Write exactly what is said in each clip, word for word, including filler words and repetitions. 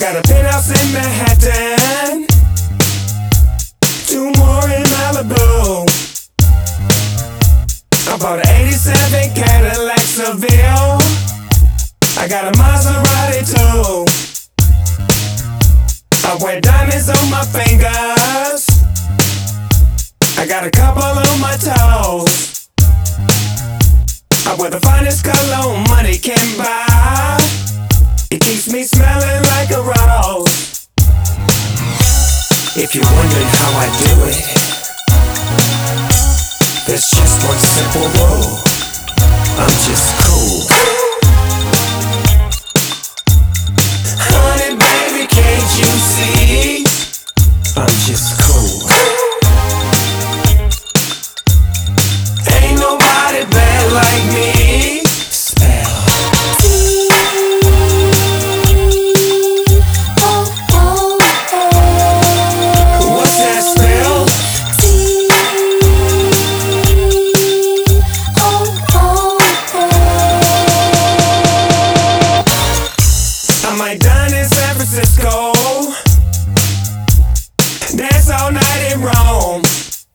got a penthouse in Manhattan, two more in Malibu. I bought an eighty-seven Cadillac Seville. I got a Maserati too. I wear diamonds on my fingers. I got a couple on my toes. I wear the finest cologne money can buy. It keeps me smelling like a rose. If you're wondering how I do it, there's just one simple rule. I'm just cool. Honey, baby, can't you see? I'm just cool. Ain't nobody bad like me. Spell. What's that spell? I might dine in San Francisco, dance all night in Rome.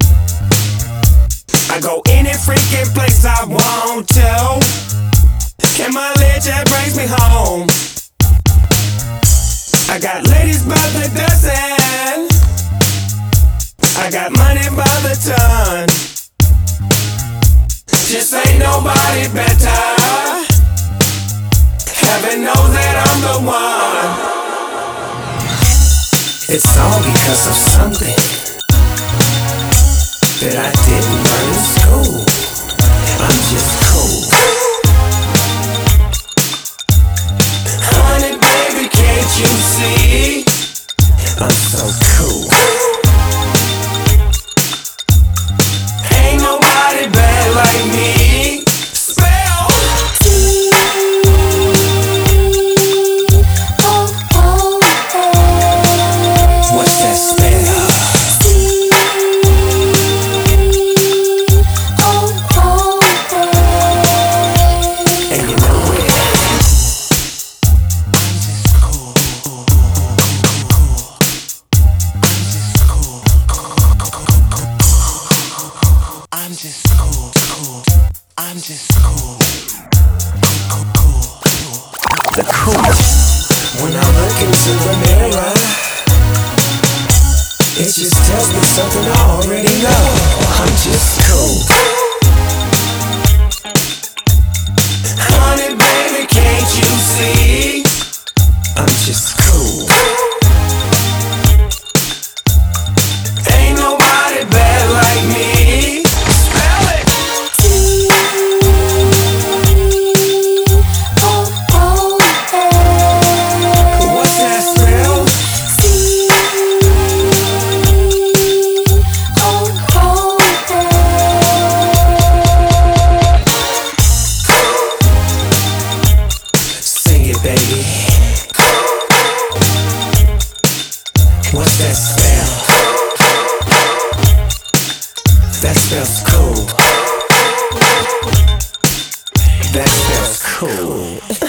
I go any freaking place I want to, and my leisure brings me home. I got ladies by the dozen, I got money by the ton. Just ain't nobody better. Heaven knows that I'm the one. It's all because of something that I didn't learn in school. I'm just cool. Honey, baby, can't you see? I'm so cool. Ain't nobody bad like me. Spell. What's that spell? And you know it. I'm just cool, cool. I'm just cool. Cool, cool, cool. The coolest. When I look into the mirror, it just tells me something I already know. I'm just cool. Honey, baby, can't you see? I'm just cool. Ain't nobody bad like me. Spell it. What's that spell? Sing it, baby. What's that spell? That spells cool. That spells cool.